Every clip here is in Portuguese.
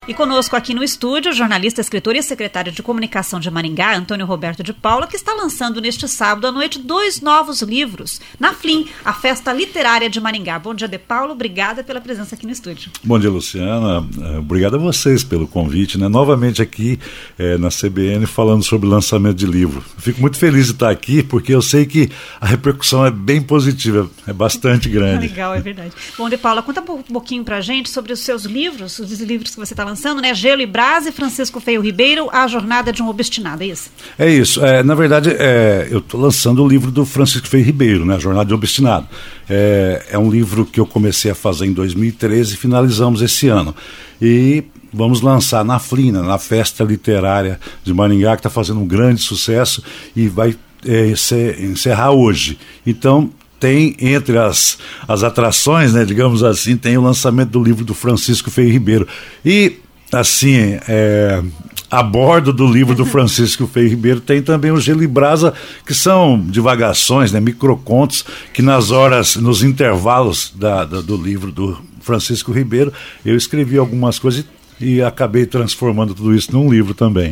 E conosco aqui no estúdio, o jornalista, escritor e secretário de comunicação de Maringá, Antônio Roberto de Paula, que está lançando neste sábado à noite 2 novos livros na FLIM, a Festa Literária de Maringá. Bom dia, de Paula, obrigada pela presença aqui no estúdio. Bom dia, Luciana, obrigado a vocês pelo convite, né? Novamente aqui na CBN falando sobre o lançamento de livro. Fico muito feliz de estar aqui porque eu sei que a repercussão é bem positiva, é bastante grande. Legal, é verdade. Bom, de Paula, conta um pouquinho pra gente sobre os seus livros, os livros que você está lançando, né? Gelo e Brasa e Francisco Feio Ribeiro, A Jornada de um Obstinado, é isso? É isso. Na verdade, eu estou lançando o livro do Francisco Feio Ribeiro, né? A Jornada de um Obstinado. É um livro que eu comecei a fazer em 2013 e finalizamos esse ano. E vamos lançar na FLIM, na Festa Literária de Maringá, que está fazendo um grande sucesso e vai encerrar hoje. Então, tem entre as atrações, né, digamos assim, tem o lançamento do livro do Francisco Feio Ribeiro. E, assim, a bordo do livro do Francisco Feio Ribeiro tem também o Gelo e Brasa, que são divagações, né, microcontos, que nos intervalos do livro do Francisco Ribeiro, eu escrevi algumas coisas e acabei transformando tudo isso num livro também.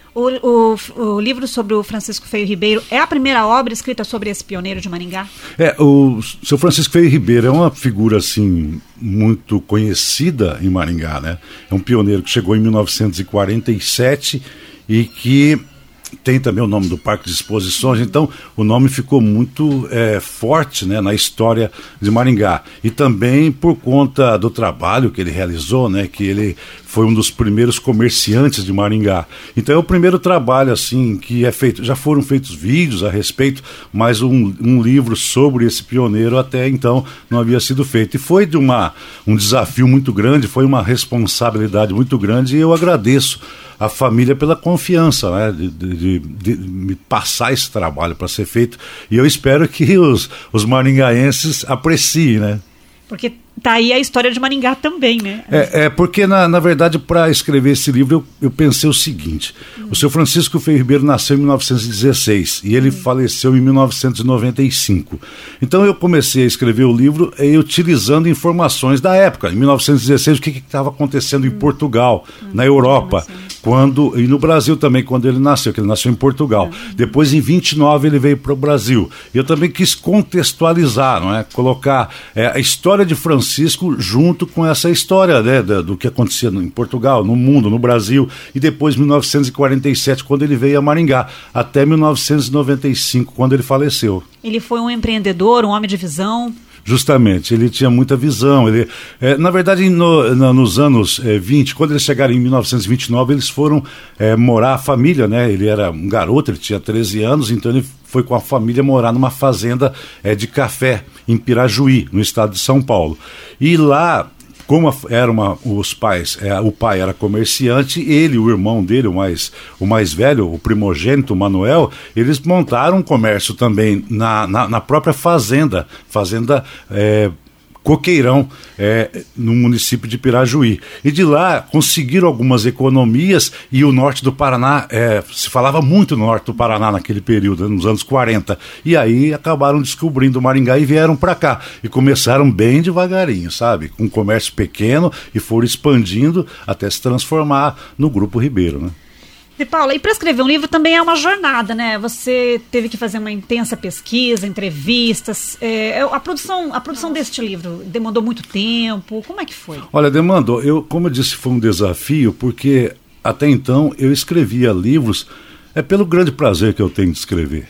O livro sobre o Francisco Feio Ribeiro é a primeira obra escrita sobre esse pioneiro de Maringá? O seu Francisco Feio Ribeiro é uma figura assim muito conhecida em Maringá, né? É um pioneiro que chegou em 1947 e que tem também o nome do Parque de Exposições, então o nome ficou muito forte, né, na história de Maringá. E também por conta do trabalho que ele realizou, né, que ele foi um dos primeiros comerciantes de Maringá. Então é o primeiro trabalho assim que é feito. Já foram feitos vídeos a respeito, mas um livro sobre esse pioneiro até então não havia sido feito. E foi de um desafio muito grande, foi uma responsabilidade muito grande, e eu agradeço a família pela confiança, né, de me passar esse trabalho para ser feito, e eu espero que os maringaenses apreciem, né? Porque tá aí a história de Maringá também, né? Porque, na verdade, para escrever esse livro, eu pensei o seguinte: o seu Francisco Feio Ribeiro nasceu em 1916 e ele faleceu em 1995. Então eu comecei a escrever o livro utilizando informações da época. Em 1916, o que estava acontecendo em Portugal, na Europa, e no Brasil também, quando ele nasceu, que ele nasceu em Portugal. Depois, em 29, ele veio para o Brasil. Eu também quis contextualizar, não é? Colocar a história de Francisco junto com essa história, né, do que acontecia em Portugal, no mundo, no Brasil, e depois 1947, quando ele veio a Maringá, até 1995, quando ele faleceu. Ele foi um empreendedor, um homem de visão. Justamente, ele tinha muita visão. Na verdade, nos anos 20, quando eles chegaram em 1929, eles foram morar, a família, né? Ele era um garoto, ele tinha 13 anos, então ele foi com a família morar numa fazenda de café, em Pirajuí, no estado de São Paulo. E lá, como os pais, o pai era comerciante, ele, o irmão dele, o mais velho, o primogênito, o Manuel, eles montaram um comércio também na própria fazenda Coqueirão, no município de Pirajuí. E de lá conseguiram algumas economias, e o norte do Paraná, se falava muito no norte do Paraná naquele período, nos anos 40. E aí acabaram descobrindo o Maringá e vieram para cá. E começaram bem devagarinho, sabe? Com um comércio pequeno, e foram expandindo até se transformar no Grupo Ribeiro, né? De Paula, e para escrever um livro também é uma jornada, né? Você teve que fazer uma intensa pesquisa, entrevistas. A produção deste livro demandou muito tempo? Como é que foi? Olha, demandou. Como eu disse, foi um desafio, porque até então eu escrevia livros pelo grande prazer que eu tenho de escrever.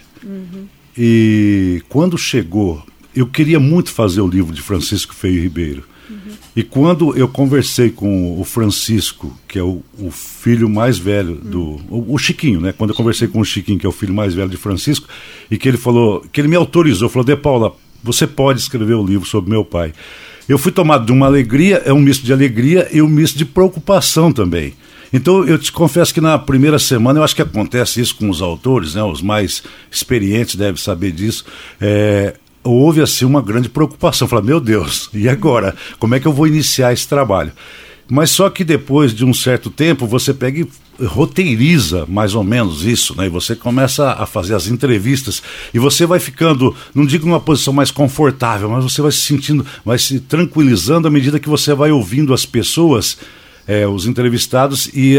E quando chegou, eu queria muito fazer o livro de Francisco Feio Ribeiro. E quando eu conversei com o Francisco, que é o filho mais velho o Chiquinho, né? Quando eu conversei com o Chiquinho, que é o filho mais velho de Francisco, e que ele me autorizou, falou: De Paula, você pode escrever o livro sobre meu pai. Eu fui tomado de uma alegria, um misto de alegria e um misto de preocupação também. Então eu te confesso que na primeira semana, eu acho que acontece isso com os autores, né? Os mais experientes devem saber disso. Houve assim uma grande preocupação, falar: meu Deus, e agora? Como é que eu vou iniciar esse trabalho? Mas só que depois de um certo tempo você pega e roteiriza mais ou menos isso, né? E você começa a fazer as entrevistas e você vai ficando, não digo numa posição mais confortável, mas você vai se sentindo, vai se tranquilizando à medida que você vai ouvindo as pessoas os entrevistados e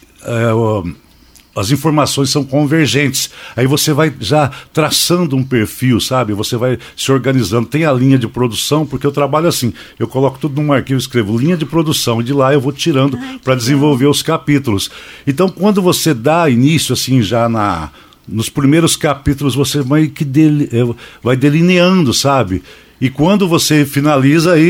as informações são convergentes. Aí você vai já traçando um perfil, sabe? Você vai se organizando. Tem a linha de produção, porque eu trabalho assim. Eu coloco tudo num arquivo, escrevo linha de produção, e de lá eu vou tirando para desenvolver os capítulos. Então, quando você dá início, assim, já nos primeiros capítulos, você vai delineando, sabe? E quando você finaliza, aí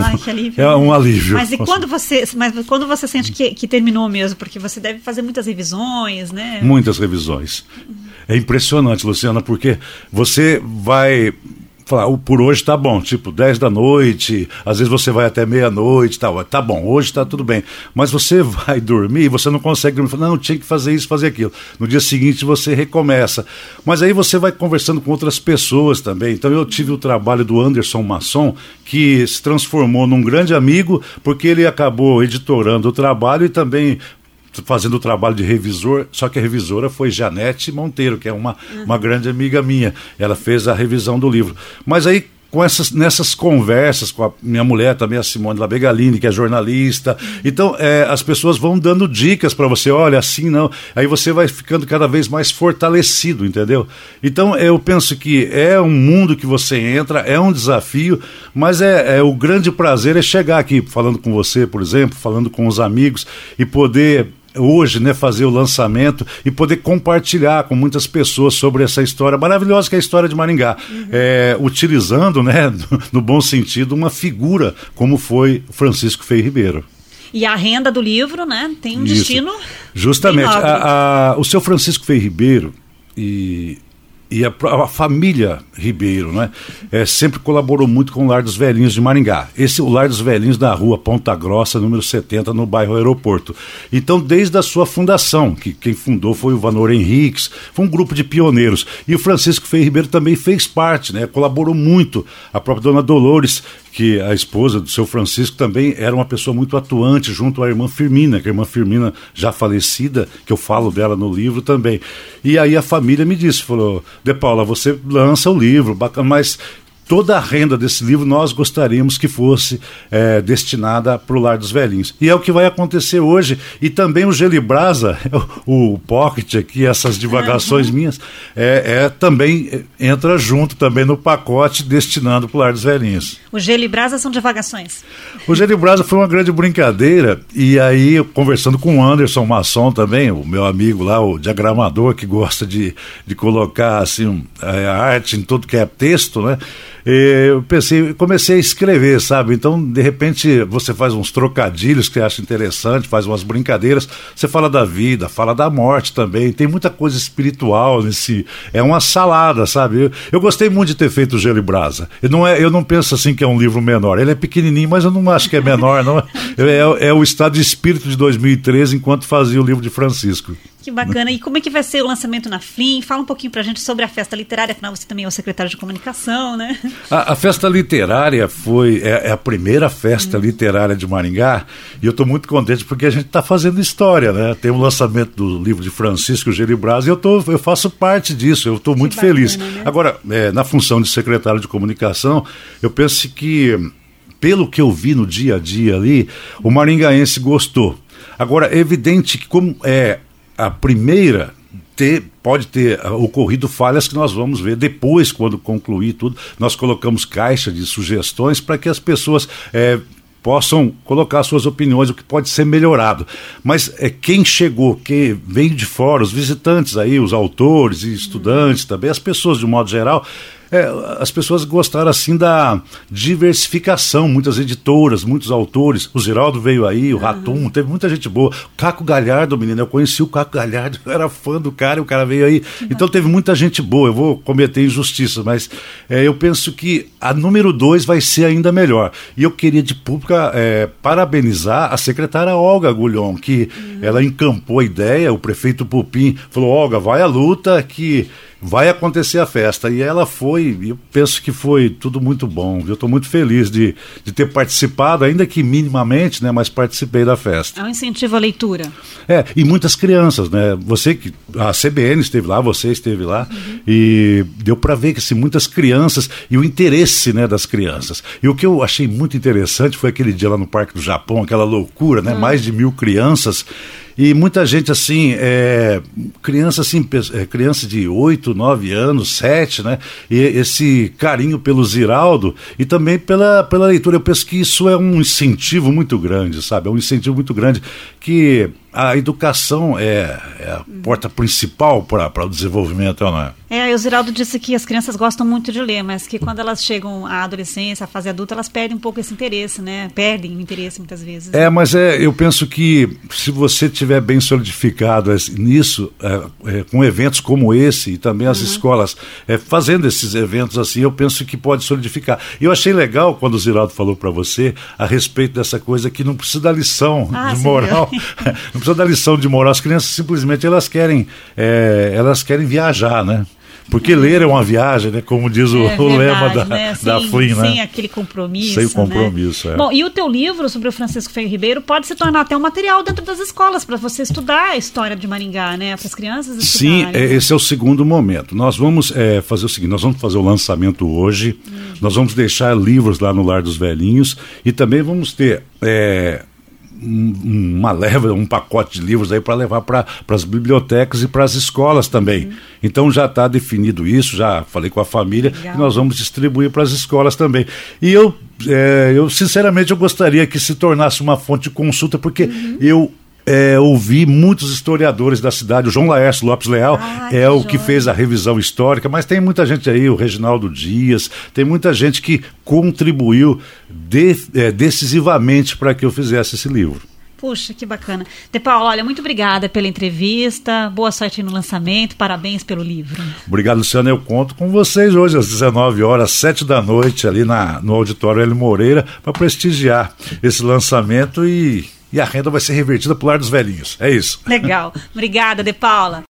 é um alívio. Mas quando você sente que terminou mesmo? Porque você deve fazer muitas revisões, né? Muitas revisões. É impressionante, Luciana, porque você vai falar, por hoje tá bom, tipo 10 da noite, às vezes você vai até meia-noite, tá bom, hoje tá tudo bem. Mas você vai dormir e você não consegue dormir, fala, não, tinha que fazer isso, fazer aquilo. No dia seguinte você recomeça. Mas aí você vai conversando com outras pessoas também. Então eu tive o trabalho do Anderson Masson, que se transformou num grande amigo, porque ele acabou editorando o trabalho e também fazendo o trabalho de revisor, só que a revisora foi Janete Monteiro, que é uma grande amiga minha. Ela fez a revisão do livro. Mas aí, nessas conversas com a minha mulher também, a Simone Labegalini, que é jornalista, então as pessoas vão dando dicas para você, olha, assim não, aí você vai ficando cada vez mais fortalecido, entendeu? Então eu penso que é um mundo que você entra, é um desafio, mas o grande prazer é chegar aqui falando com você, por exemplo, falando com os amigos e poder hoje, né, fazer o lançamento e poder compartilhar com muitas pessoas sobre essa história maravilhosa que é a história de Maringá, utilizando, né, no bom sentido, uma figura como foi Francisco Frei Ribeiro. E a renda do livro, né, tem um destino justamente o seu Francisco Frei Ribeiro e a família Ribeiro, né, sempre colaborou muito com o Lar dos Velhinhos de Maringá. O Lar dos Velhinhos da rua Ponta Grossa, número 70, no bairro Aeroporto. Então, desde a sua fundação, que quem fundou foi o Vanor Henriques, foi um grupo de pioneiros. E o Francisco Frei Ribeiro também fez parte, né, colaborou muito. A própria dona Dolores, que a esposa do seu Francisco também era uma pessoa muito atuante junto à irmã Firmina, que a irmã Firmina já falecida, que eu falo dela no livro também. E aí a família me disse, falou, De Paula, você lança o livro, bacana, mas toda a renda desse livro nós gostaríamos que fosse destinada para o Lar dos Velhinhos. E é o que vai acontecer hoje. E também o Gelibrasa, o Pocket aqui, essas divagações minhas, também entra junto também no pacote destinado para o Lar dos Velhinhos. O Gelibrasa são divagações? O Gelibrasa foi uma grande brincadeira, e aí eu, conversando com o Anderson Masson também, o meu amigo lá, o diagramador que gosta de colocar assim, a arte em tudo que é texto, né? Eu comecei a escrever, sabe? Então, de repente, você faz uns trocadilhos que você acha interessante, faz umas brincadeiras, você fala da vida, fala da morte também, tem muita coisa espiritual é uma salada, sabe? Eu gostei muito de ter feito o Gelibrasa. Eu não penso assim que é um livro menor, ele é pequenininho, mas eu não acho que é menor, não. É o estado de espírito de 2013, enquanto fazia o livro de Francisco. Que bacana. E como é que vai ser o lançamento na Flim? Fala um pouquinho pra gente sobre a festa literária, afinal você também é o secretário de comunicação, né? A festa literária é a primeira festa literária de Maringá, e eu estou muito contente porque a gente está fazendo história, né? Tem o lançamento do livro de Francisco Gelibrasa e eu faço parte disso, eu estou muito bacana, feliz. Né? Agora, na função de secretário de comunicação, eu penso que, pelo que eu vi no dia a dia ali, o maringaense gostou. Agora, é evidente que como a primeira, pode ter ocorrido falhas que nós vamos ver depois, quando concluir tudo. Nós colocamos caixa de sugestões para que as pessoas possam colocar suas opiniões, o que pode ser melhorado. Mas quem chegou, quem veio de fora, os visitantes aí, os autores e estudantes também, as pessoas de um modo geral, as pessoas gostaram assim da diversificação, muitas editoras, muitos autores. O Geraldo veio aí, o Ratum, teve muita gente boa. Caco Galhardo, menino, eu conheci o Caco Galhardo, eu era fã do cara, e o cara veio aí. Então teve muita gente boa. Eu vou cometer injustiça, mas eu penso que a número 2 vai ser ainda melhor. E eu queria de pública parabenizar a secretária Olga Gulhon, que ela encampou a ideia, o prefeito Pupim falou, Olga, vai à luta que vai acontecer a festa. E ela foi, eu penso que foi tudo muito bom. Eu estou muito feliz de ter participado, ainda que minimamente, né, mas participei da festa. É um incentivo à leitura. E muitas crianças, né? A CBN esteve lá, você esteve lá, e deu para ver que assim, muitas crianças e o interesse, né, das crianças. E o que eu achei muito interessante foi aquele dia lá no Parque do Japão, aquela loucura, né? Mais de 1.000 crianças. E muita gente assim, criança de 8, 9 anos, 7, né? E esse carinho pelo Ziraldo e também pela leitura. Eu penso que isso é um incentivo muito grande, sabe? É um incentivo muito grande que a educação é a porta principal para o desenvolvimento, não é? O Ziraldo disse que as crianças gostam muito de ler, mas que quando elas chegam à adolescência, à fase adulta, elas perdem um pouco esse interesse, né? Perdem o interesse muitas vezes. Mas eu penso que se você estiver bem solidificado nisso, com eventos como esse e também as escolas fazendo esses eventos assim, eu penso que pode solidificar. E eu achei legal quando o Ziraldo falou para você a respeito dessa coisa que não precisa dar lição de moral. Não precisa dar lição de moral. As crianças simplesmente elas querem viajar, né? Porque ler é uma viagem, né? Como diz o lema da FLIM, né? Sem aquele compromisso. Sem o compromisso, né? Bom, e o teu livro sobre o Francisco Ferreira Ribeiro pode se tornar até um material dentro das escolas para você estudar a história de Maringá, né? Para as crianças estudarem. Sim, esse é o segundo momento. Nós vamos fazer o seguinte, nós vamos fazer o lançamento hoje, nós vamos deixar livros lá no Lar dos Velhinhos e também vamos ter... um pacote de livros aí para levar para as bibliotecas e para as escolas também. Então já está definido isso, já falei com a família. Legal. E nós vamos distribuir para as escolas também. E eu sinceramente eu gostaria que se tornasse uma fonte de consulta, porque eu ouvi muitos historiadores da cidade. O João Laércio Lopes Leal o que fez a revisão histórica, mas tem muita gente aí, o Reginaldo Dias, tem muita gente que contribuiu decisivamente para que eu fizesse esse livro. Puxa, que bacana. De Paula, olha, muito obrigada pela entrevista, boa sorte no lançamento, parabéns pelo livro. Obrigado, Luciana, eu conto com vocês hoje às 19 horas, 7 da noite, ali no Auditório Hélio Moreira, para prestigiar esse lançamento e a renda vai ser revertida para o Lar dos Velhinhos. É isso. Legal. Obrigada, De Paula.